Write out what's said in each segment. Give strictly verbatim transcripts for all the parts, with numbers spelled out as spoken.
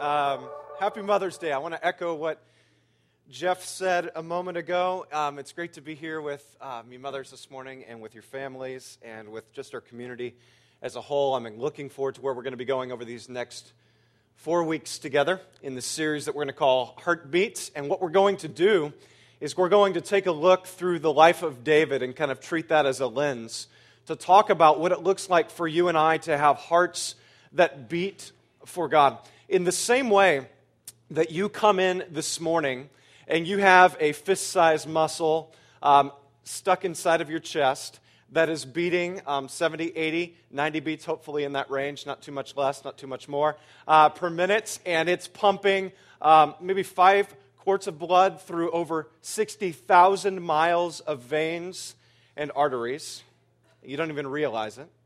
Um, happy Mother's Day. I want to echo what Jeff said a moment ago. Um, it's great to be here with um, you mothers this morning and with your families and with just our community as a whole. I'm looking forward to where we're going to be going over these next four weeks together in the series that we're going to call Heartbeats. And what we're going to do is we're going to take a look through the life of David and kind of treat that as a lens to talk about what it looks like for you and I to have hearts that beat for God. In the same way that you come in this morning and you have a fist-sized muscle um, stuck inside of your chest that is beating um, seventy, eighty, ninety beats, hopefully in that range, not too much less, not too much more, uh, per minute, and it's pumping um, maybe five quarts of blood through over sixty thousand miles of veins and arteries. You don't even realize it.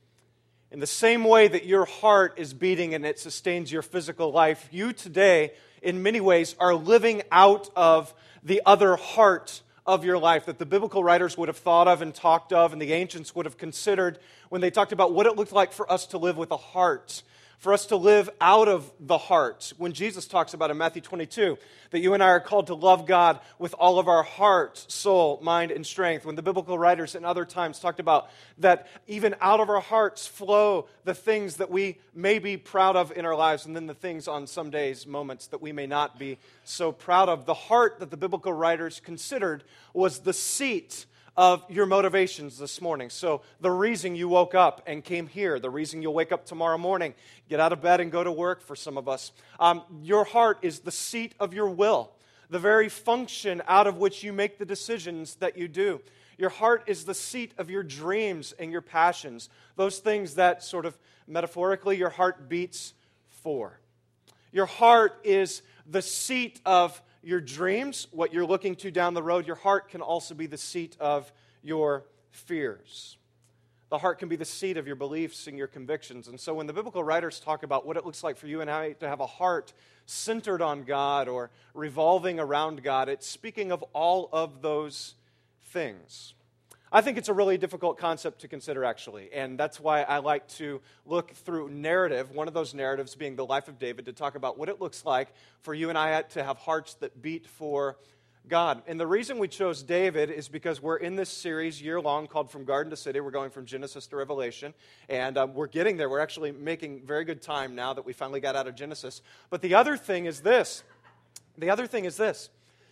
In the same way that your heart is beating and it sustains your physical life, you today, in many ways, are living out of the other heart of your life that the biblical writers would have thought of and talked of and the ancients would have considered when they talked about what it looked like for us to live with a heart, for us to live out of the heart. When Jesus talks about in Matthew twenty-two that you and I are called to love God with all of our heart, soul, mind, and strength. When the biblical writers in other times talked about that even out of our hearts flow the things that we may be proud of in our lives and then the things on some days, moments that we may not be so proud of. The heart that the biblical writers considered was the seat of your motivations this morning. So the reason you woke up and came here, the reason you'll wake up tomorrow morning, get out of bed and go to work for some of us, um, your heart is the seat of your will, the very function out of which you make the decisions that you do. Your heart is the seat of your dreams and your passions, those things that sort of metaphorically your heart beats for. Your heart is the seat of your dreams, what you're looking to down the road. Your heart can also be the seat of your fears. The heart can be the seat of your beliefs and your convictions. And so when the biblical writers talk about what it looks like for you and I to have a heart centered on God or revolving around God, it's speaking of all of those things. I think it's a really difficult concept to consider, actually, and that's why I like to look through narrative, one of those narratives being the life of David, to talk about what it looks like for you and I to have hearts that beat for God. And the reason we chose David is because we're in this series year-long called From Garden to City. We're going from Genesis to Revelation, and um, we're getting there. We're actually making very good time now that we finally got out of Genesis. But the other thing is this. The other thing is this.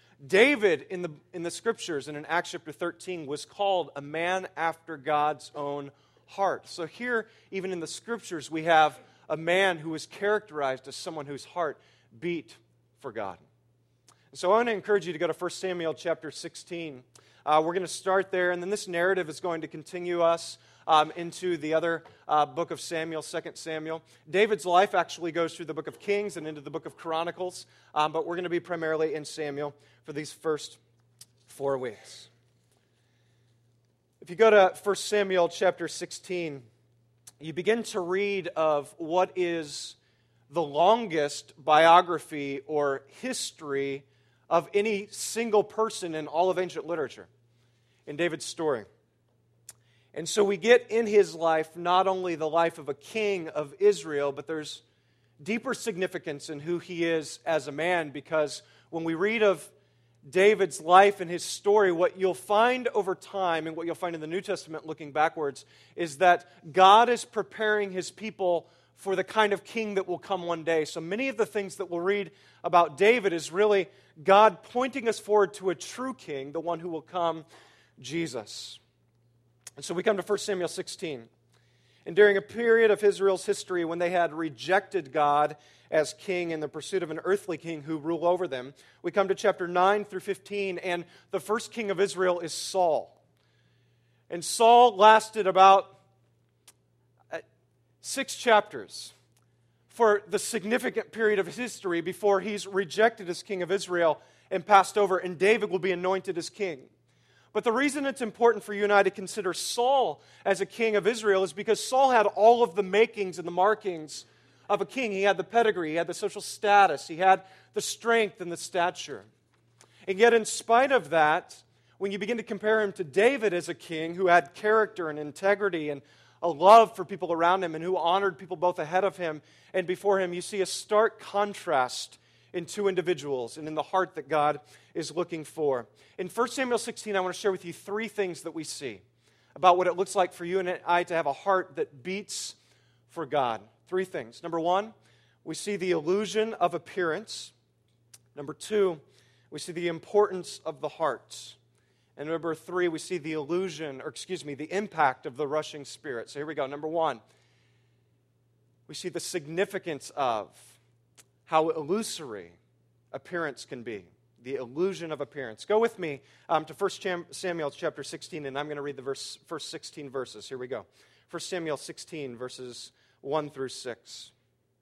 David, in the in the Scriptures and in Acts chapter thirteen, was called a man after God's own heart. So here, even in the Scriptures, we have a man who is characterized as someone whose heart beat for God. And so I want to encourage you to go to First Samuel chapter sixteen. Uh, we're going to start there, and then this narrative is going to continue us um, into the other uh, book of Samuel, Second Samuel. David's life actually goes through the book of Kings and into the book of Chronicles, um, but we're going to be primarily in Samuel for these first four weeks. If you go to First Samuel chapter sixteen, you begin to read of what is the longest biography or history of any single person in all of ancient literature, in David's story. And so we get in his life not only the life of a king of Israel, but there's deeper significance in who he is as a man, because when we read of David's life and his story, what you'll find over time and what you'll find in the New Testament looking backwards is that God is preparing his people for the kind of king that will come one day. So many of the things that we'll read about David is really God pointing us forward to a true king, the one who will come, Jesus. And so we come to First Samuel sixteen. And during a period of Israel's history when they had rejected God as king in the pursuit of an earthly king who ruled over them, we come to chapter nine through fifteen, and the first king of Israel is Saul. And Saul lasted about six chapters for the significant period of his history before he's rejected as king of Israel and passed over, and David will be anointed as king. But the reason it's important for you and I to consider Saul as a king of Israel is because Saul had all of the makings and the markings of a king. He had the pedigree, he had the social status, he had the strength and the stature. And yet in spite of that, when you begin to compare him to David as a king who had character and integrity and a love for people around him and who honored people both ahead of him and before him. You see a stark contrast in two individuals and in the heart that God is looking for. In First Samuel sixteen, I want to share with you three things that we see about what it looks like for you and I to have a heart that beats for God. Three things. Number one, we see the illusion of appearance. Number two, we see the importance of the heart. And number three, we see the illusion, or excuse me, the impact of the rushing spirit. So here we go. Number one, we see the significance of how illusory appearance can be. The illusion of appearance. Go with me um, to First Samuel chapter sixteen, and I'm going to read the verse, first sixteen verses. Here we go. First Samuel sixteen, verses one through six.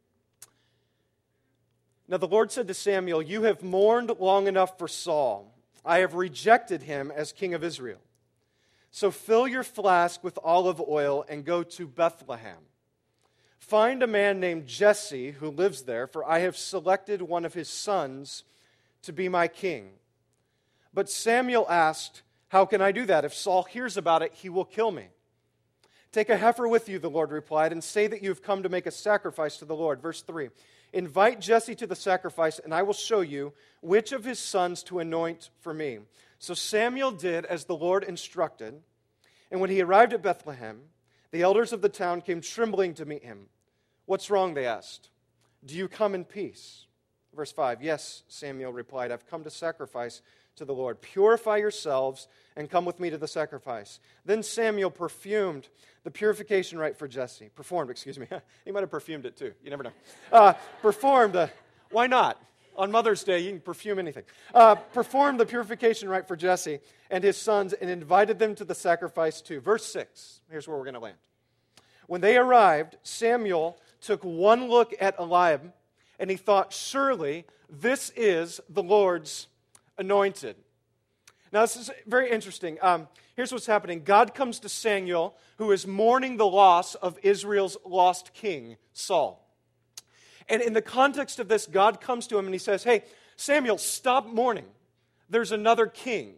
Now the Lord said to Samuel, "You have mourned long enough for Saul. I have rejected him as king of Israel. So fill your flask with olive oil and go to Bethlehem. Find a man named Jesse who lives there, for I have selected one of his sons to be my king." But Samuel asked, "How can I do that? If Saul hears about it, he will kill me." "Take a heifer with you," the Lord replied, "and say that you have come to make a sacrifice to the Lord." Verse three, "Invite Jesse to the sacrifice, and I will show you which of his sons to anoint for me." So Samuel did as the Lord instructed, and when he arrived at Bethlehem, the elders of the town came trembling to meet him. "What's wrong?" they asked. "Do you come in peace?" Verse five, "Yes," Samuel replied, "I've come to sacrifice to the Lord. Purify yourselves and come with me to the sacrifice." Then Samuel perfumed the purification rite for Jesse. Performed, excuse me. He might have perfumed it too. You never know. Uh, performed, uh, why not? On Mother's Day, you can perfume anything. Uh, performed the purification rite for Jesse and his sons and invited them to the sacrifice too. Verse six, here's where we're going to land. When they arrived, Samuel took one look at Eliab, and he thought, "Surely this is the Lord's anointed." Now, this is very interesting. Um, here's what's happening. God comes to Samuel, who is mourning the loss of Israel's lost king, Saul. And in the context of this, God comes to him and he says, "Hey, Samuel, stop mourning. There's another king.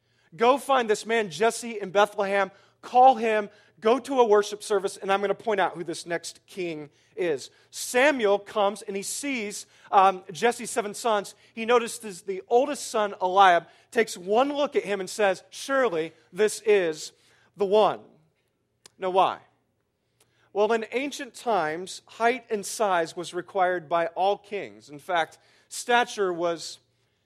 Go find this man, Jesse, in Bethlehem. Call him. Go to a worship service, and I'm going to point out who this next king is." Samuel comes and he sees um, Jesse's seven sons. He notices the oldest son, Eliab, takes one look at him and says, "Surely this is the one." Now, why? Well, in ancient times, height and size was required by all kings. In fact, stature was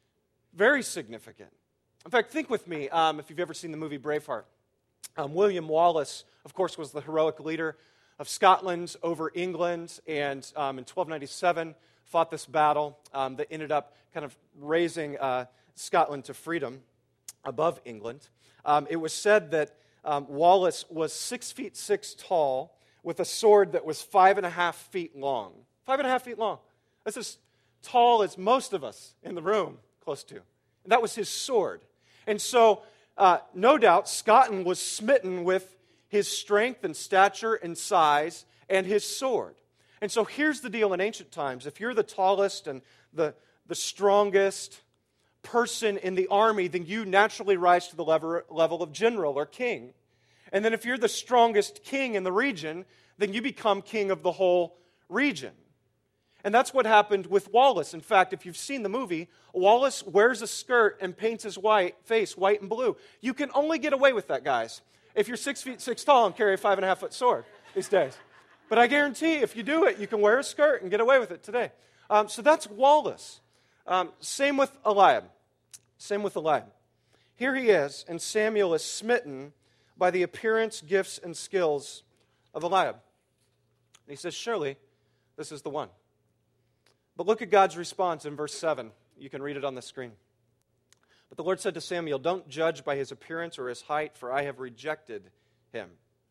very significant. In fact, think with me, um, if you've ever seen the movie Braveheart. Um, William Wallace, of course, was the heroic leader of Scotland over England, and um, in twelve ninety-seven fought this battle um, that ended up kind of raising uh, Scotland to freedom above England. Um, it was said that um, Wallace was six feet six tall with a sword that was five and a half feet long. Five and a half feet long. That's as tall as most of us in the room, close to. And that was his sword. And so, uh, no doubt, Scotland was smitten with his strength and stature and size and his sword. And so here's the deal in ancient times. If you're the tallest and the, the strongest person in the army, then you naturally rise to the level, level of general or king. And then if you're the strongest king in the region, then you become king of the whole region. And that's what happened with Wallace. In fact, if you've seen the movie, Wallace wears a skirt and paints his white face white and blue. You can only get away with that, guys, if you're six feet six tall and carry a five and a half foot sword these days. But I guarantee if you do it, you can wear a skirt and get away with it today. Um, so that's Wallace. Um, same with Eliab. Same with Eliab. Here he is, and Samuel is smitten by the appearance, gifts, and skills of Eliab. And he says, surely this is the one. But look at God's response in verse seven. You can read it on the screen. But the Lord said to Samuel, don't judge by his appearance or his height, for I have rejected him.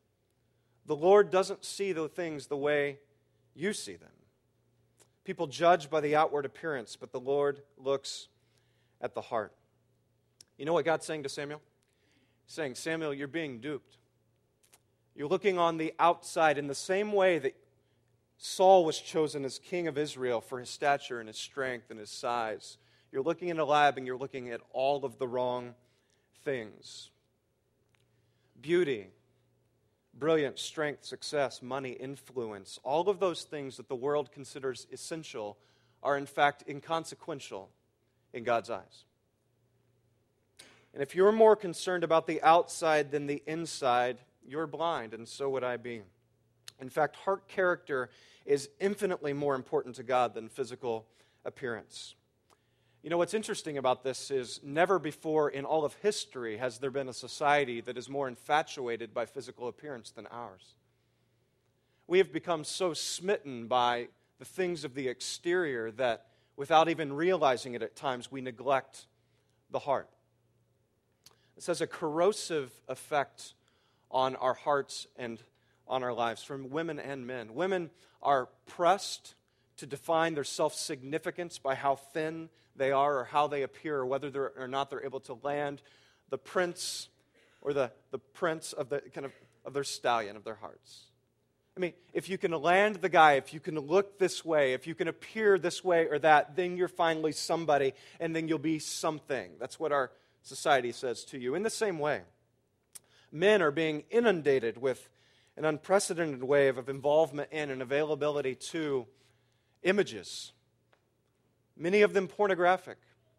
The Lord doesn't see the things the way you see them. People judge by the outward appearance, but the Lord looks at the heart. You know what God's saying to Samuel? He's saying, Samuel, you're being duped. You're looking on the outside in the same way that Saul was chosen as king of Israel for his stature and his strength and his size. You're looking at Eliab and you're looking at all of the wrong things. Beauty, brilliance, strength, success, money, influence, all of those things that the world considers essential are in fact inconsequential in God's eyes. And if you're more concerned about the outside than the inside, you're blind, and so would I be. In fact, heart character is infinitely more important to God than physical appearance. You know, what's interesting about this is never before in all of history has there been a society that is more infatuated by physical appearance than ours. We have become so smitten by the things of the exterior that without even realizing it at times, we neglect the heart. This has a corrosive effect on our hearts and on our lives, from women and men. Women are pressed to define their self-significance by how thin they are or how they appear, or whether or not they're able to land the prince or the, the prince of the kind of, of their stallion, of their hearts. I mean, if you can land the guy, if you can look this way, if you can appear this way or that, then you're finally somebody, and then you'll be something. That's what our society says to you. In the same way, men are being inundated with an unprecedented wave of involvement in and availability to images, many of them pornographic.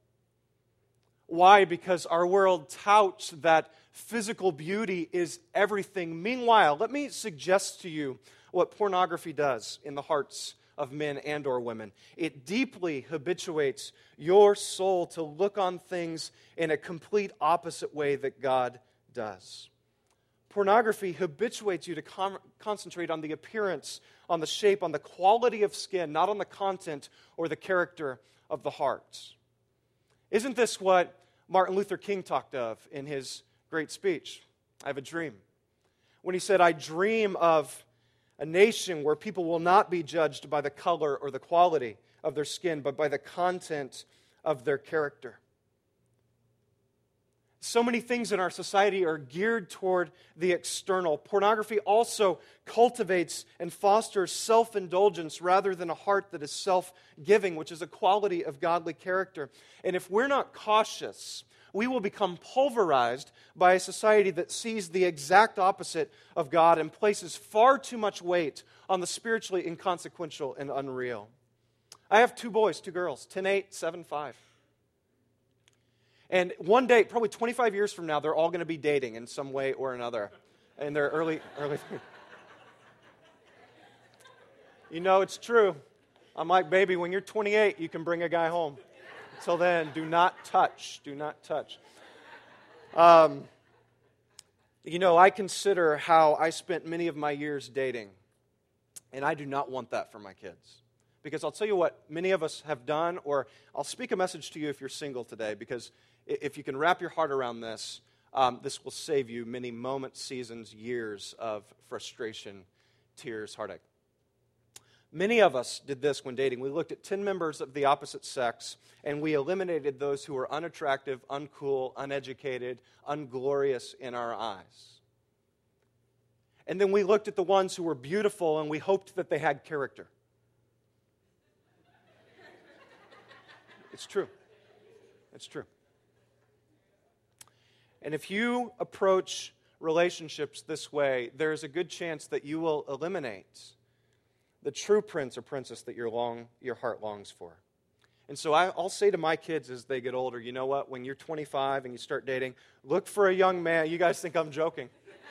Why? Because our world touts that physical beauty is everything. Meanwhile, let me suggest to you what pornography does in the hearts of men and or women. It deeply habituates your soul to look on things in a complete opposite way that God does. Pornography habituates you to com- concentrate on the appearance, on the shape, on the quality of skin, not on the content or the character of the heart. Isn't this what Martin Luther King talked of in his great speech, I Have a Dream? When he said, I dream of a nation where people will not be judged by the color or the quality of their skin, but by the content of their character. So many things in our society are geared toward the external. Pornography also cultivates and fosters self-indulgence rather than a heart that is self-giving, which is a quality of godly character. And if we're not cautious, we will become pulverized by a society that sees the exact opposite of God and places far too much weight on the spiritually inconsequential and unreal. I have two boys, two girls, ten, eight, seven, five. And one day, probably twenty-five years from now, they're all going to be dating in some way or another in their early, early. You know, it's true. I'm like, baby, when you're twenty-eight, you can bring a guy home. Until then, do not touch. Do not touch. Um, you know, I consider how I spent many of my years dating, and I do not want that for my kids. Because I'll tell you what many of us have done, or I'll speak a message to you if you're single today, because if you can wrap your heart around this, um, this will save you many moments, seasons, years of frustration, tears, heartache. Many of us did this when dating. We looked at ten members of the opposite sex, and we eliminated those who were unattractive, uncool, uneducated, unglorious in our eyes. And then we looked at the ones who were beautiful, and we hoped that they had character. It's true. It's true. And if you approach relationships this way, there's a good chance that you will eliminate the true prince or princess that your long your heart longs for. And so I, I'll say to my kids as they get older, you know what? When you're twenty-five and you start dating, look for a young man. You guys think I'm joking?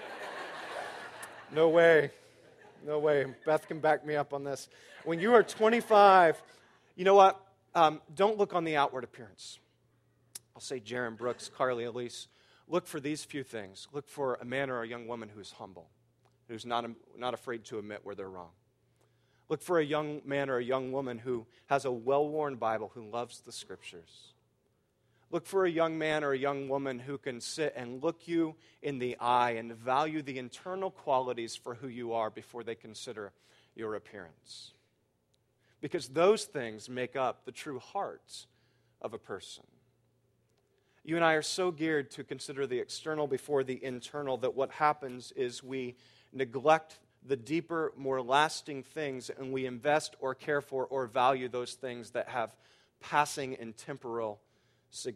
No way. No way. Beth can back me up on this. When you are twenty-five, you know what? Um, don't look on the outward appearance. I'll say Jaron Brooks, Carly Elise. Look for these few things. Look for a man or a young woman who's humble, who's not, not afraid to admit where they're wrong. Look for a young man or a young woman who has a well-worn Bible, who loves the Scriptures. Look for a young man or a young woman who can sit and look you in the eye and value the internal qualities for who you are before they consider your appearance. Because those things make up the true heart of a person. You and I are so geared to consider the external before the internal that what happens is we neglect the deeper, more lasting things, and we invest or care for or value those things that have passing and temporal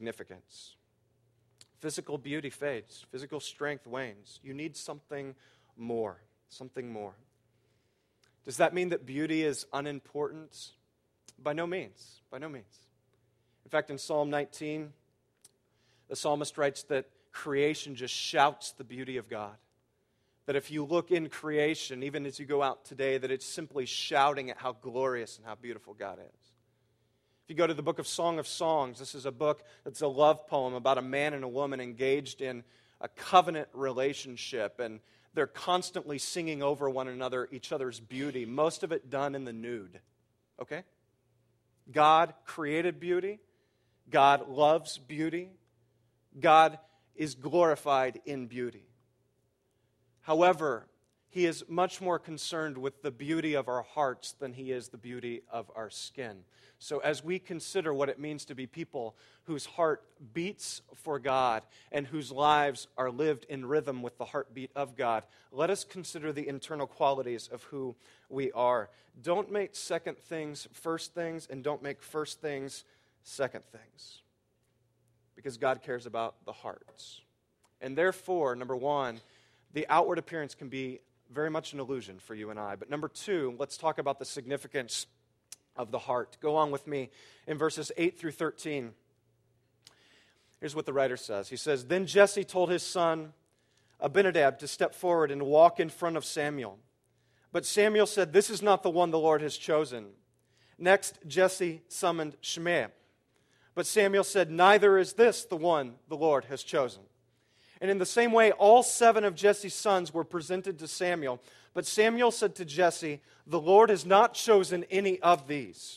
significance. Physical beauty fades. Physical strength wanes. You need something more, something more. Does that mean that beauty is unimportant? By no means, by no means. In fact, in Psalm nineteen, the psalmist writes that creation just shouts the beauty of God. That if you look in creation, even as you go out today, that it's simply shouting at how glorious and how beautiful God is. If you go to the book of Song of Songs, this is a book that's a love poem about a man and a woman engaged in a covenant relationship, and they're constantly singing over one another, each other's beauty, most of it done in the nude. Okay? God created beauty. God loves beauty. God is glorified in beauty. However, He is much more concerned with the beauty of our hearts than He is the beauty of our skin. So as we consider what it means to be people whose heart beats for God and whose lives are lived in rhythm with the heartbeat of God, let us consider the internal qualities of who we are. Don't make second things first things, and don't make first things second things. Because God cares about the hearts. And therefore, number one, the outward appearance can be very much an illusion for you and I. But number two, let's talk about the significance of the heart. Go on with me in verses eight through thirteen. Here's what the writer says. He says, "Then Jesse told his son Abinadab to step forward and walk in front of Samuel. But Samuel said, 'This is not the one the Lord has chosen.' Next, Jesse summoned Shimei. But Samuel said, 'Neither is this the one the Lord has chosen.' And in the same way, all seven of Jesse's sons were presented to Samuel. But Samuel said to Jesse, 'The Lord has not chosen any of these.'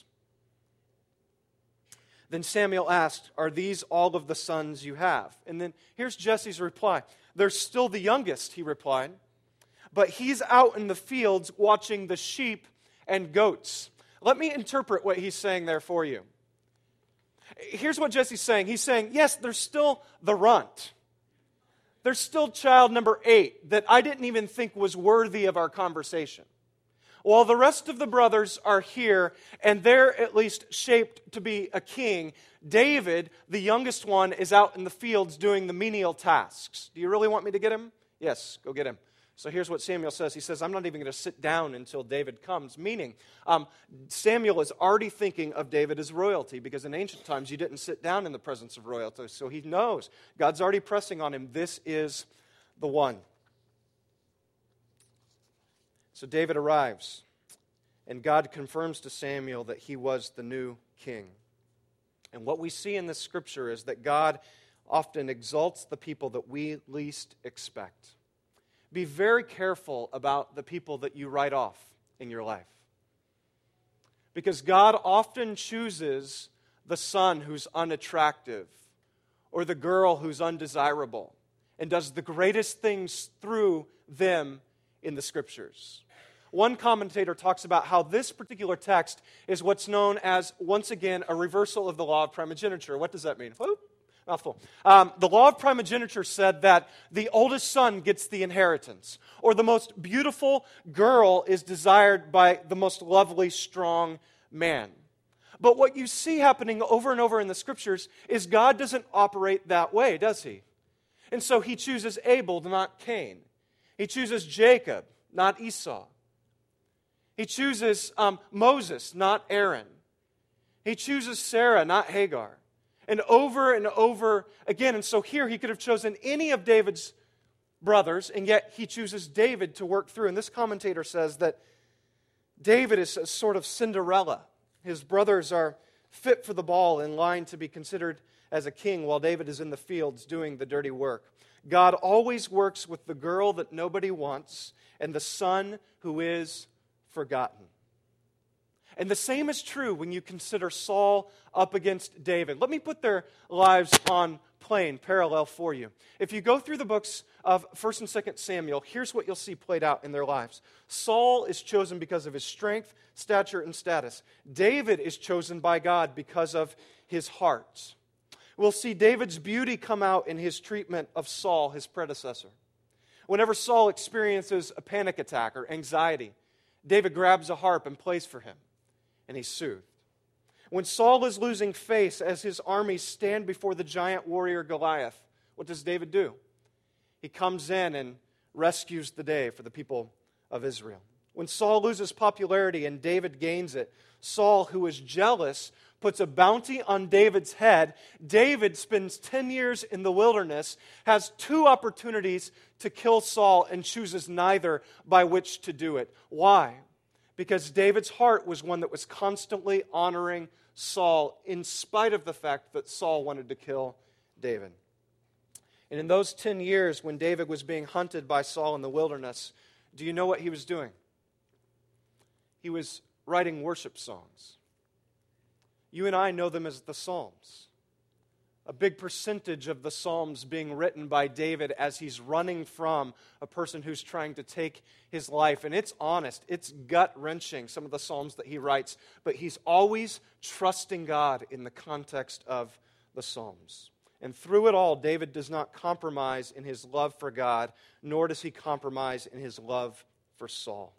Then Samuel asked, 'Are these all of the sons you have?' And then here's Jesse's reply. 'They're still the youngest,' he replied. 'But he's out in the fields watching the sheep and goats.'" Let me interpret what he's saying there for you. Here's what Jesse's saying. He's saying, yes, there's still the runt. There's still child number eight that I didn't even think was worthy of our conversation. While the rest of the brothers are here, and they're at least shaped to be a king, David, the youngest one, is out in the fields doing the menial tasks. Do you really want me to get him? Yes, go get him. So here's what Samuel says. He says, "I'm not even going to sit down until David comes." Meaning, um, Samuel is already thinking of David as royalty, because in ancient times you didn't sit down in the presence of royalty. So he knows God's already pressing on him. This is the one. So David arrives, and God confirms to Samuel that he was the new king. And what we see in this scripture is that God often exalts the people that we least expect. Be very careful about the people that you write off in your life. Because God often chooses the son who's unattractive or the girl who's undesirable and does the greatest things through them in the Scriptures. One commentator talks about how this particular text is what's known as, once again, a reversal of the law of primogeniture. What does that mean? Whoop. Mouthful. Um, the law of primogeniture said that the oldest son gets the inheritance, or the most beautiful girl is desired by the most lovely, strong man. But what you see happening over and over in the Scriptures is God doesn't operate that way, does He? And so He chooses Abel, not Cain. He chooses Jacob, not Esau. He chooses um, Moses, not Aaron. He chooses Sarah, not Hagar. And over and over again. And so here he could have chosen any of David's brothers, and yet he chooses David to work through. And this commentator says that David is a sort of Cinderella. His brothers are fit for the ball, in line to be considered as a king, while David is in the fields doing the dirty work. God always works with the girl that nobody wants and the son who is forgotten. And the same is true when you consider Saul up against David. Let me put their lives on plane, parallel for you. If you go through the books of First and Second Samuel, here's what you'll see played out in their lives. Saul is chosen because of his strength, stature, and status. David is chosen by God because of his heart. We'll see David's beauty come out in his treatment of Saul, his predecessor. Whenever Saul experiences a panic attack or anxiety, David grabs a harp and plays for him, and he's soothed. When Saul is losing face as his armies stand before the giant warrior Goliath, what does David do? He comes in and rescues the day for the people of Israel. When Saul loses popularity and David gains it, Saul, who is jealous, puts a bounty on David's head. David spends ten years in the wilderness, has two opportunities to kill Saul, and chooses neither by which to do it. Why? Because David's heart was one that was constantly honoring Saul, in spite of the fact that Saul wanted to kill David. And in those ten years, when David was being hunted by Saul in the wilderness, do you know what he was doing? He was writing worship songs. You and I know them as the Psalms. A big percentage of the Psalms being written by David as he's running from a person who's trying to take his life. And it's honest, it's gut-wrenching, some of the Psalms that he writes, but he's always trusting God in the context of the Psalms. And through it all, David does not compromise in his love for God, nor does he compromise in his love for Saul.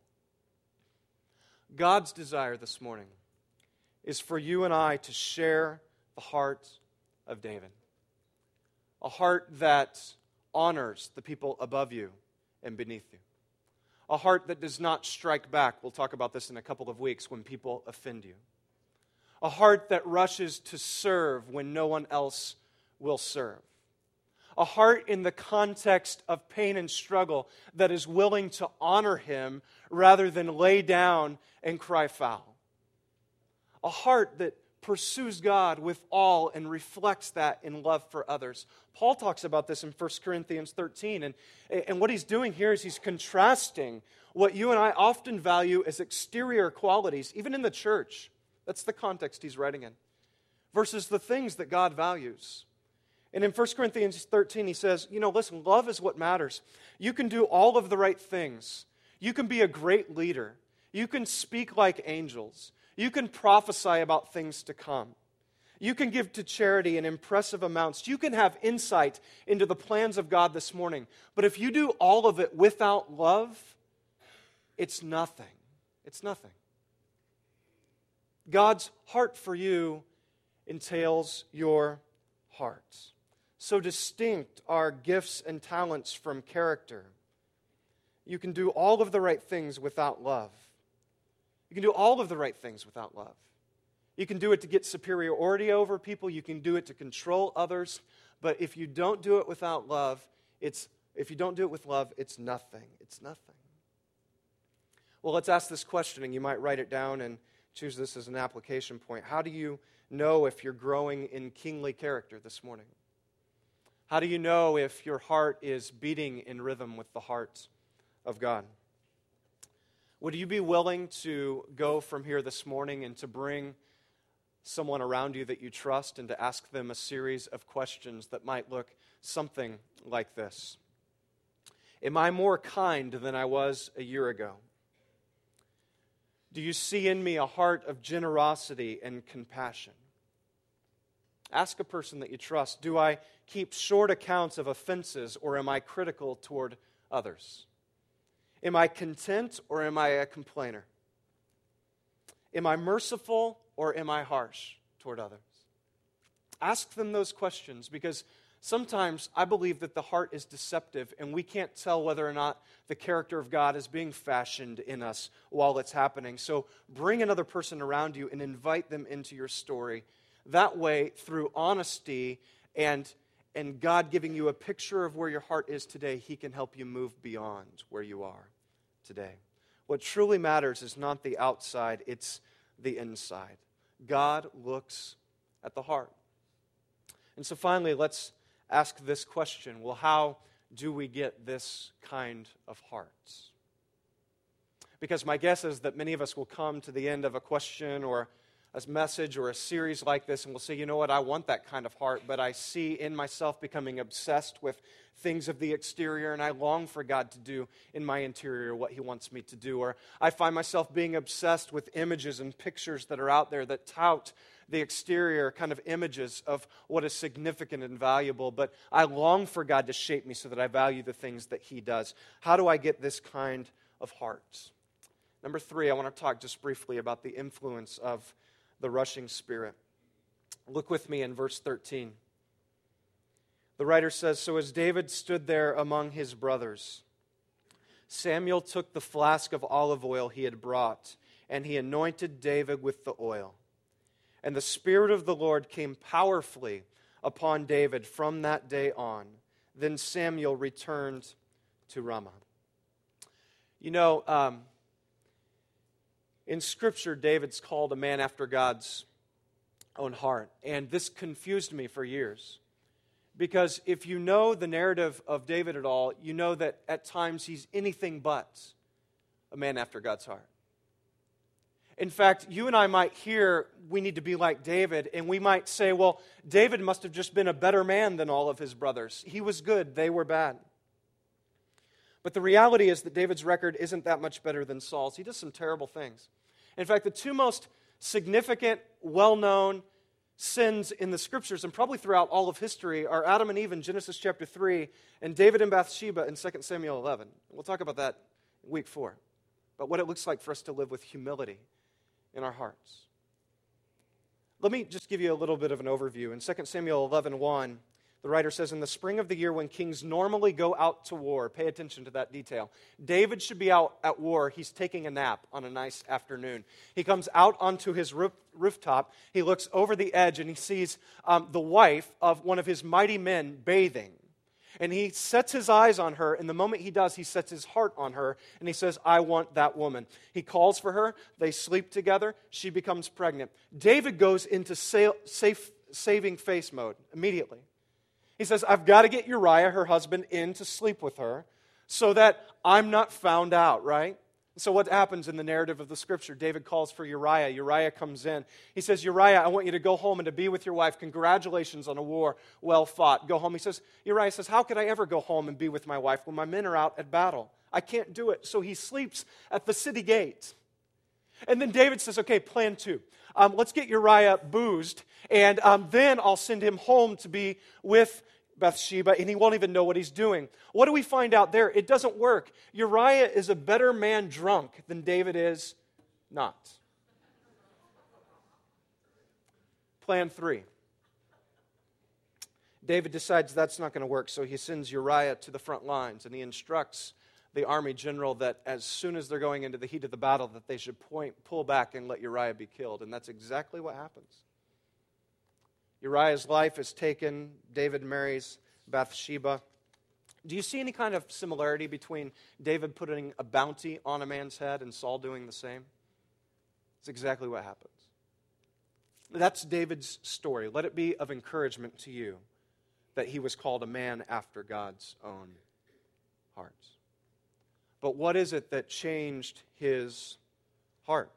God's desire this morning is for you and I to share the heart of David. A heart that honors the people above you and beneath you. A heart that does not strike back. We'll talk about this in a couple of weeks when people offend you. A heart that rushes to serve when no one else will serve. A heart in the context of pain and struggle that is willing to honor Him rather than lay down and cry foul. A heart that pursues God with all and reflects that in love for others. Paul talks about this in First Corinthians thirteen, and, and what he's doing here is he's contrasting what you and I often value as exterior qualities, even in the church. That's the context he's writing in. Versus the things that God values. And in First Corinthians thirteen, he says, you know, listen, love is what matters. You can do all of the right things. You can be a great leader. You can speak like angels. You can prophesy about things to come. You can give to charity in impressive amounts. You can have insight into the plans of God this morning. But if you do all of it without love, it's nothing. It's nothing. God's heart for you entails your heart. So distinct are gifts and talents from character. You can do all of the right things without love. You can do all of the right things without love. You can do it to get superiority over people. You can do it to control others. But if you don't do it without love, it's if you don't do it with love, it's nothing. It's nothing. Well, let's ask this question, and you might write it down and choose this as an application point. How do you know if you're growing in kingly character this morning? How do you know if your heart is beating in rhythm with the heart of God? Would you be willing to go from here this morning and to bring someone around you that you trust and to ask them a series of questions that might look something like this? Am I more kind than I was a year ago? Do you see in me a heart of generosity and compassion? Ask a person that you trust, do I keep short accounts of offenses or am I critical toward others? Am I content or am I a complainer? Am I merciful or am I harsh toward others? Ask them those questions because sometimes I believe that the heart is deceptive and we can't tell whether or not the character of God is being fashioned in us while it's happening. So bring another person around you and invite them into your story. That way, through honesty and, and God giving you a picture of where your heart is today, He can help you move beyond where you are today. What truly matters is not the outside, it's the inside. God looks at the heart. And so finally, let's ask this question. Well, how do we get this kind of heart? Because my guess is that many of us will come to the end of a question or a message or a series like this and we'll say, you know what, I want that kind of heart, but I see in myself becoming obsessed with things of the exterior and I long for God to do in my interior what He wants me to do. Or I find myself being obsessed with images and pictures that are out there that tout the exterior kind of images of what is significant and valuable, but I long for God to shape me so that I value the things that He does. How do I get this kind of heart? Number three, I want to talk just briefly about the influence of the rushing spirit. Look with me in verse thirteen. The writer says, so as David stood there among his brothers, Samuel took the flask of olive oil he had brought, and he anointed David with the oil. And the Spirit of the Lord came powerfully upon David from that day on. Then Samuel returned to Ramah. You know, um, in Scripture, David's called a man after God's own heart. And this confused me for years. Because if you know the narrative of David at all, you know that at times he's anything but a man after God's heart. In fact, you and I might hear we need to be like David, and we might say, well, David must have just been a better man than all of his brothers. He was good, they were bad. But the reality is that David's record isn't that much better than Saul's. He does some terrible things. In fact, the two most significant, well-known sins in the Scriptures, and probably throughout all of history, are Adam and Eve in Genesis chapter three, and David and Bathsheba in Second Samuel eleven. We'll talk about that in week four. But what it looks like for us to live with humility in our hearts. Let me just give you a little bit of an overview. In Second Samuel eleven one, the writer says, in the spring of the year when kings normally go out to war, pay attention to that detail. David should be out at war. He's taking a nap on a nice afternoon. He comes out onto his roof, rooftop. He looks over the edge and he sees um, the wife of one of his mighty men bathing. And he sets his eyes on her, and the moment he does, he sets his heart on her, and he says, I want that woman. He calls for her. They sleep together. She becomes pregnant. David goes into sa- safe, saving face mode immediately. He says, I've got to get Uriah, her husband, in to sleep with her so that I'm not found out, right? So what happens in the narrative of the Scripture? David calls for Uriah. Uriah comes in. He says, Uriah, I want you to go home and to be with your wife. Congratulations on a war well fought. Go home. He says, Uriah says, how could I ever go home and be with my wife when my men are out at battle? I can't do it. So he sleeps at the city gate. And then David says, okay, plan two. Um, let's get Uriah boozed, and um, then I'll send him home to be with Bathsheba, and he won't even know what he's doing. What do we find out there? It doesn't work. Uriah is a better man drunk than David is not. Plan three. David decides that's not going to work, so he sends Uriah to the front lines, and he instructs the army general that as soon as they're going into the heat of the battle, that they should point, pull back and let Uriah be killed. And that's exactly what happens. Uriah's life is taken. David marries Bathsheba. Do you see any kind of similarity between David putting a bounty on a man's head and Saul doing the same? It's exactly what happens. That's David's story. Let it be of encouragement to you that he was called a man after God's own heart. But what is it that changed his heart?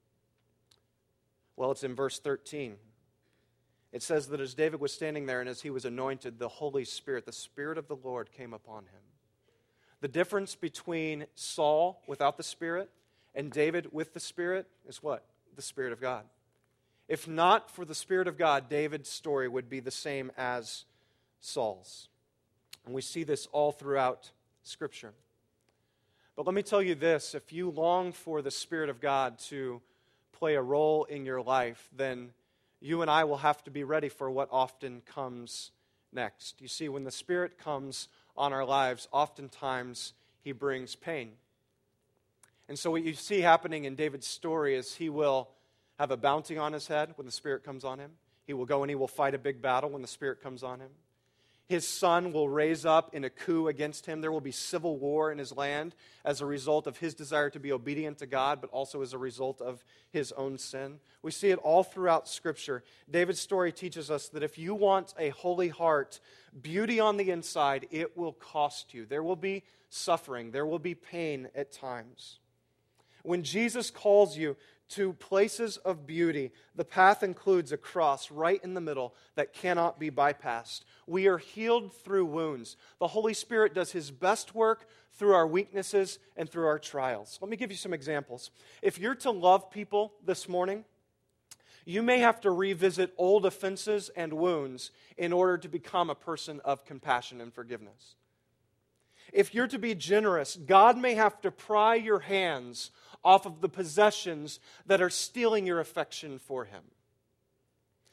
Well, it's in verse thirteen. It says that as David was standing there and as he was anointed, the Holy Spirit, the Spirit of the Lord came upon him. The difference between Saul without the Spirit and David with the Spirit is what? The Spirit of God. If not for the Spirit of God, David's story would be the same as Saul's. And we see this all throughout Scripture. But let me tell you this, if you long for the Spirit of God to play a role in your life, then you and I will have to be ready for what often comes next. You see, when the Spirit comes on our lives, oftentimes He brings pain. And so what you see happening in David's story is he will have a bounty on his head when the Spirit comes on him. He will go and he will fight a big battle when the Spirit comes on him. His son will raise up in a coup against him. There will be civil war in his land as a result of his desire to be obedient to God, but also as a result of his own sin. We see it all throughout Scripture. David's story teaches us that if you want a holy heart, beauty on the inside, it will cost you. There will be suffering. There will be pain at times. When Jesus calls you to places of beauty, the path includes a cross right in the middle that cannot be bypassed. We are healed through wounds. The Holy Spirit does His best work through our weaknesses and through our trials. Let me give you some examples. If you're to love people this morning, you may have to revisit old offenses and wounds in order to become a person of compassion and forgiveness. If you're to be generous, God may have to pry your hands off of the possessions that are stealing your affection for Him.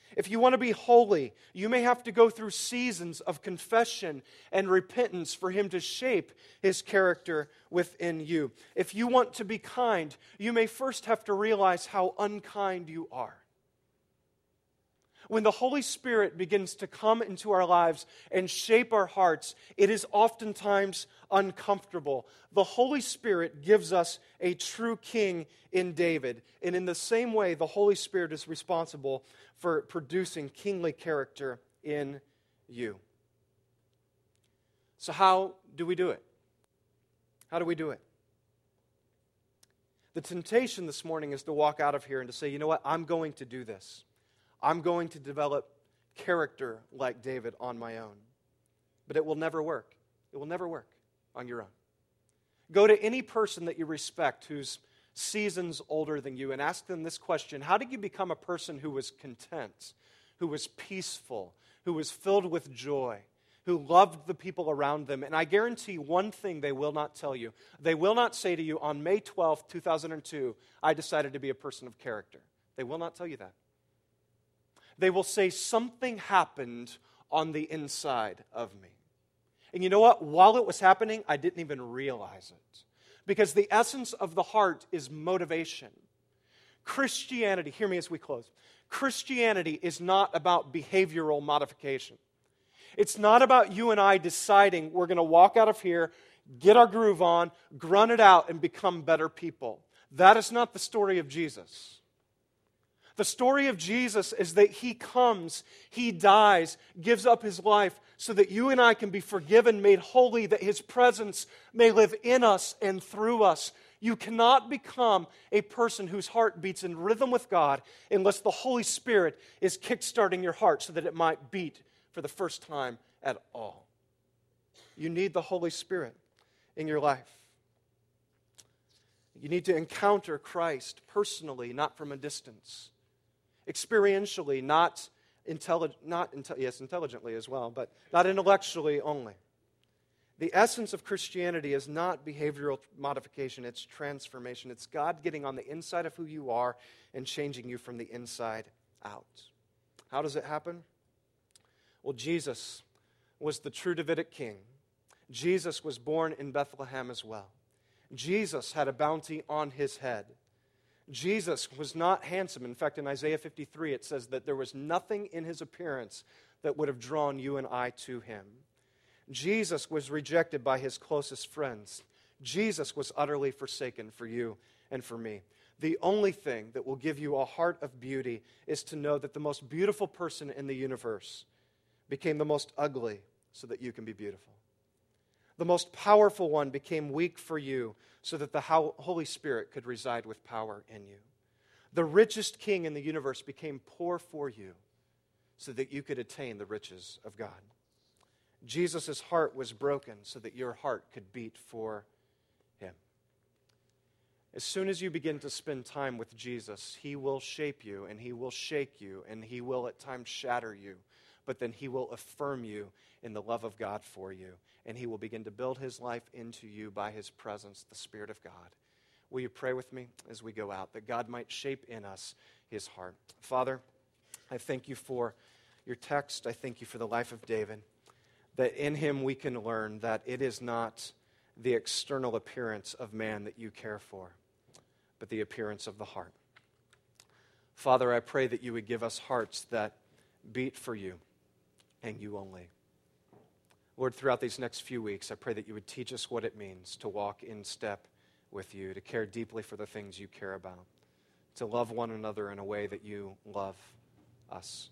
If you want to be holy, you may have to go through seasons of confession and repentance for Him to shape His character within you. If you want to be kind, you may first have to realize how unkind you are. When the Holy Spirit begins to come into our lives and shape our hearts, it is oftentimes uncomfortable. The Holy Spirit gives us a true king in David. And in the same way, the Holy Spirit is responsible for producing kingly character in you. So how do we do it? How do we do it? The temptation this morning is to walk out of here and to say, you know what, I'm going to do this. I'm going to develop character like David on my own. But it will never work. It will never work on your own. Go to any person that you respect who's seasons older than you and ask them this question: how did you become a person who was content, who was peaceful, who was filled with joy, who loved the people around them? And I guarantee one thing they will not tell you. They will not say to you, on May twelfth, two thousand two, I decided to be a person of character. They will not tell you that. They will say something happened on the inside of me. And you know what? While it was happening, I didn't even realize it. Because the essence of the heart is motivation. Christianity, hear me as we close. Christianity is not about behavioral modification. It's not about you and I deciding we're going to walk out of here, get our groove on, grunt it out, and become better people. That is not the story of Jesus. The story of Jesus is that He comes, He dies, gives up His life so that you and I can be forgiven, made holy, that His presence may live in us and through us. You cannot become a person whose heart beats in rhythm with God unless the Holy Spirit is kickstarting your heart so that it might beat for the first time at all. You need the Holy Spirit in your life. You need to encounter Christ personally, not from a distance. Experientially, not intelli- not inte- yes, intelligently as well, but not intellectually only. The essence of Christianity is not behavioral modification, it's transformation. It's God getting on the inside of who you are and changing you from the inside out. How does it happen? Well, Jesus was the true Davidic king. Jesus was born in Bethlehem as well. Jesus had a bounty on His head. Jesus was not handsome. In fact, in Isaiah fifty-three, it says that there was nothing in His appearance that would have drawn you and I to Him. Jesus was rejected by His closest friends. Jesus was utterly forsaken for you and for me. The only thing that will give you a heart of beauty is to know that the most beautiful person in the universe became the most ugly so that you can be beautiful. The most powerful one became weak for you so that the Holy Spirit could reside with power in you. The richest king in the universe became poor for you so that you could attain the riches of God. Jesus' heart was broken so that your heart could beat for Him. As soon as you begin to spend time with Jesus, He will shape you and He will shake you and He will at times shatter you, but then He will affirm you in the love of God for you. And He will begin to build His life into you by His presence, the Spirit of God. Will you pray with me as we go out, that God might shape in us His heart? Father, I thank You for Your text. I thank You for the life of David, that in him we can learn that it is not the external appearance of man that You care for, but the appearance of the heart. Father, I pray that You would give us hearts that beat for You and You only. Lord, throughout these next few weeks, I pray that You would teach us what it means to walk in step with You, to care deeply for the things You care about, to love one another in a way that You love us.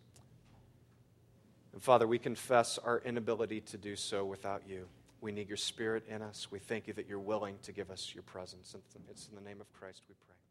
And Father, we confess our inability to do so without You. We need Your Spirit in us. We thank You that You're willing to give us Your presence. It's in the name of Christ we pray.